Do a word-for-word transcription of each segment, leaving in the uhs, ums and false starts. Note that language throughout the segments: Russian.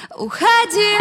Уходи.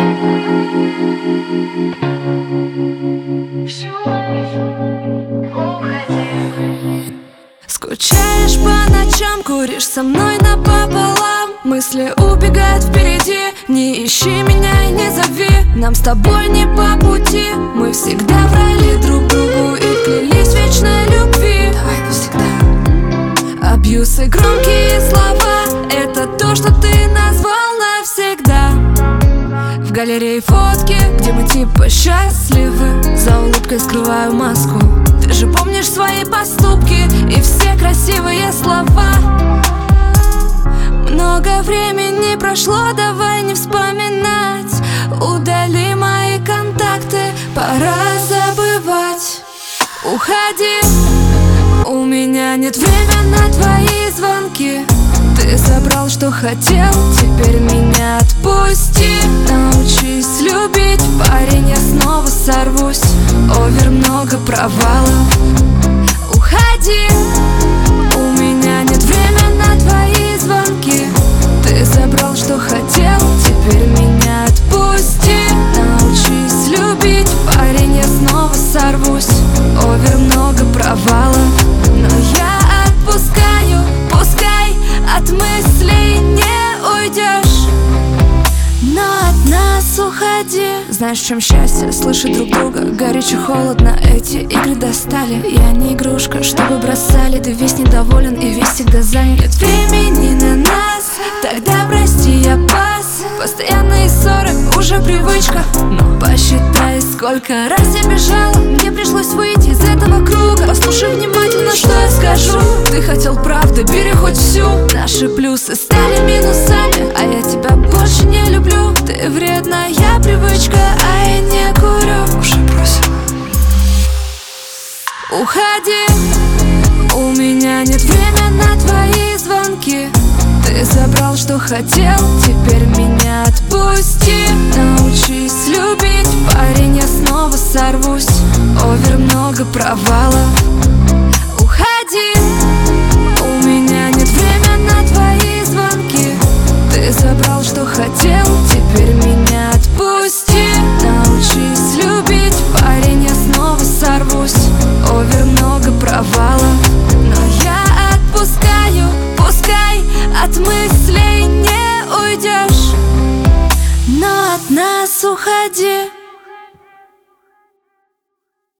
Скучаешь по ночам, куришь со мной напополам. Мысли убегают впереди, не ищи меня и не зови. Нам с тобой не по пути. Мы всегда врали друг другу и клялись вечной любви. Давай навсегда. Абьюз и громкие слова — это то, что ты назвал навсегда. В галерее фотки, где мы типа счастливы. За улыбкой скрываю маску. Ты же помнишь свои поступки и все красивые слова. Много времени прошло, давай не вспоминать. Удали мои контакты, пора забывать. Уходи, у меня нет времени на твои звонки. Ты забрал, что хотел, теперь меня отпусти. Научись любить, парень, я снова сорвусь. Овер, много провалов. Уходи, у меня нет времени на твои звонки. Ты забрал, что хотел, теперь меня отпусти. Научись любить, парень, я снова сорвусь. Овер, много провалов. Но я отпускаю, пускай от мыслей не уйдешь. Но от нас уходи. Знаешь, в чем счастье? Слышать друг друга горячо, холодно. Эти игры достали. Я не игрушка, чтобы бросали. Ты весь недоволен и весь всегда занят. Нет времени на нас, тогда прости, я пас. Постоянные ссоры уже привычка. Но посчитай, сколько раз я бежала. Мне пришлось выйти из этого круга. Послушай внимательно, что я скажу. Ты хотел правды, бери хоть всю. Наши плюсы стали минусами, а я тебя больше не люблю. Ты вредная привычка, а я не курю. Уже бросила. Уходи, у меня нет времени на твои звонки. Ты забрал, что хотел, теперь меня отпусти. Научись любить, парень, я снова сорвусь. Овер, много провалов. Уходи, у меня нет времени на твои звонки. Ты забрал, что хотел, теперь меня отпусти. Научись любить, парень, я снова сорвусь. Овер, много провалов. Но я отпускаю, пускай от мыслей не уйдешь. Но от нас уходи.